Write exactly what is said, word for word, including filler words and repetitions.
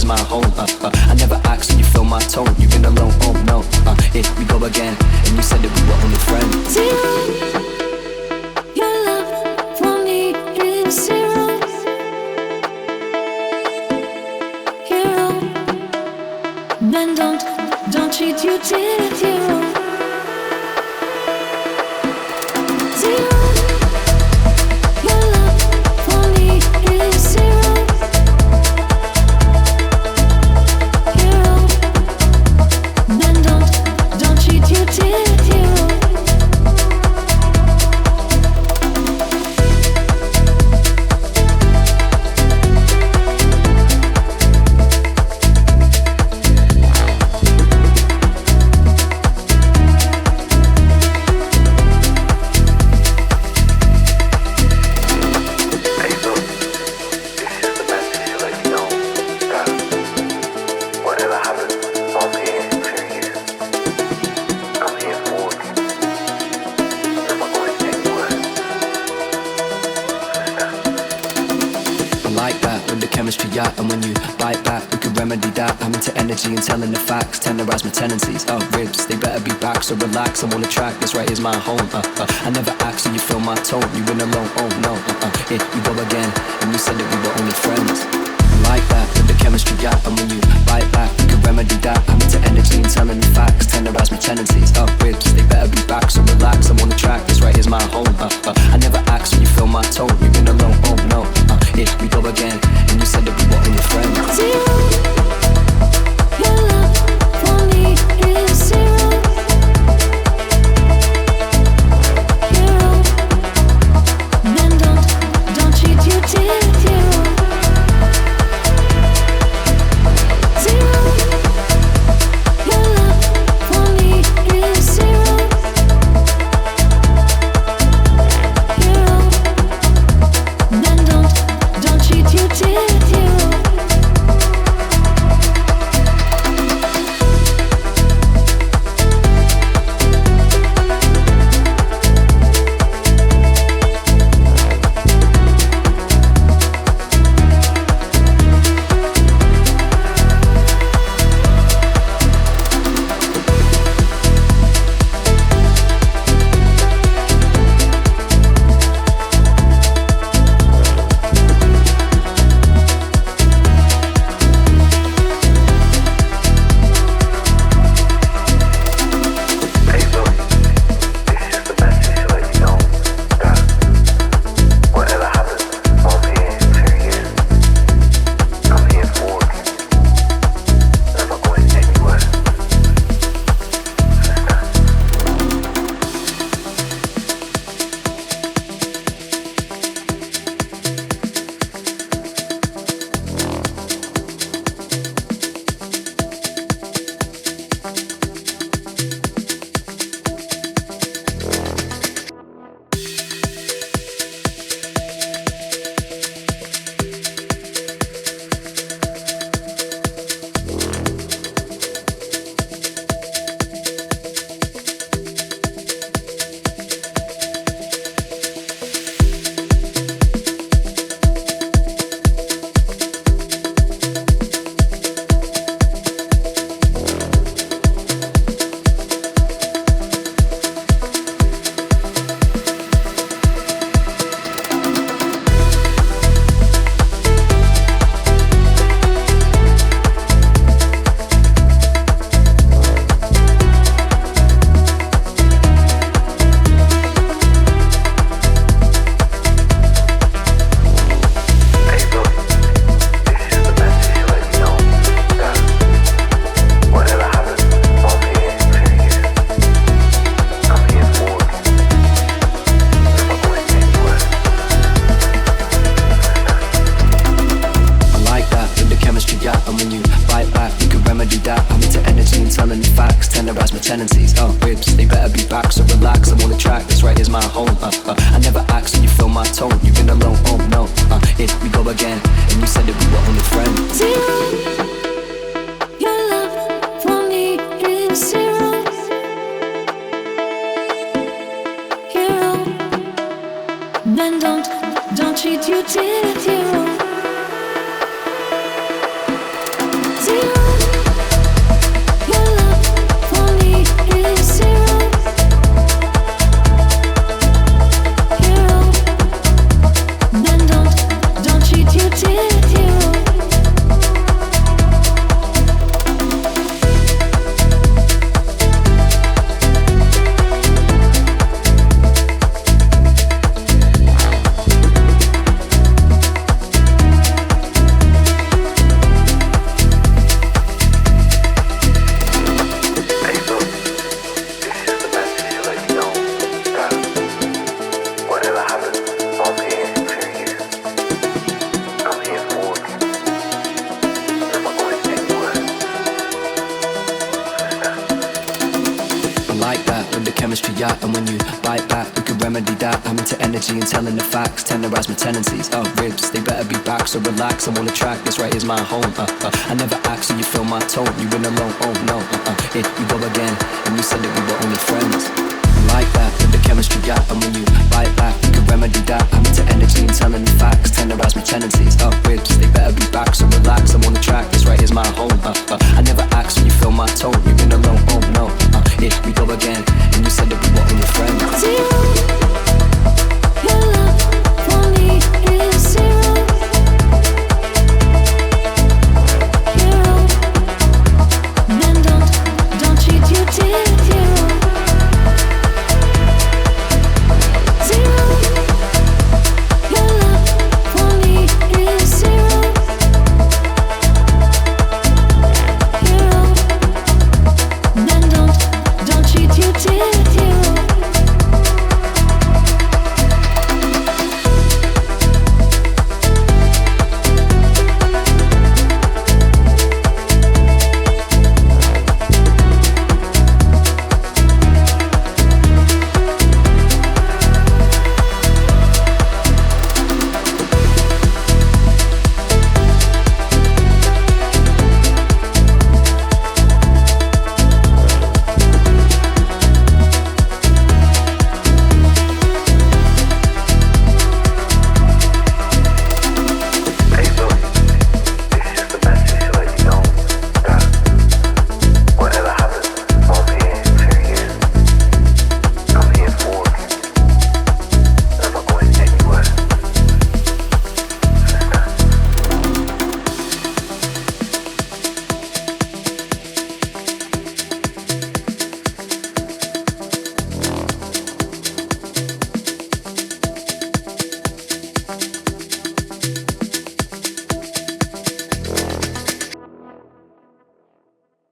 my home. Uh, uh, I never asked, and you feel my tone. You've been alone, oh no. Uh, here we go again, and you said that we were only friends. Zero. Your love for me is zero. Hero. Men don't, don't treat you till it's hero. Zero. Your love for me is zero. Hero. Men don't, don't treat you till it's hero. Yeah, and when you bite back, we could remedy that. I'm into energy and telling the facts, tenderize my tendencies. Oh, ribs, they better be back, so relax. I'm on the track, this right is my home. Uh, uh, I never asked, so you feel my tone. You went alone, oh no. Uh, uh, here we go again, and you said that we were only friends. I like that, with the chemistry, yeah. And when you bite back, we could remedy that. I'm into energy and telling the facts, tenderize my tendencies. Oh, ribs, they better be back, so relax. I'm on the track, this right is my home. Uh, uh, I never asked, so you feel my tone. You went alone, oh no. Uh, here we go again, and you said that we were only friends. Zero. Your love for me is zero. Hero. Men don't, don't treat you till it's hero. Zero. Your love for me is zero. Hero. Men don't, don't treat you till it's hero. tendencies. Oh, ribs, they better be back, so relax. I'm on the track, this right is my home. Uh, uh, I never asked, so you feel my tone. You've been alone, oh no. Uh, here we go again, and you said that we were only friends. Zero. Your love for me is zero. Hero. Men don't, don't treat you till it's hero. So relax, I'm on the track, this right is my home. uh, uh. I never asked, so you feel my tone. You went alone, oh no, uh, uh. Here you go again, and you said that we were only friends. I like that, with the chemistry, yeah. And when you bite back, we can remedy that. I'm into energy and telling you facts, tenderize my tendencies. Oh, ribs, they better be back, so relax, I'm on the track, this right is my home. uh, uh. I never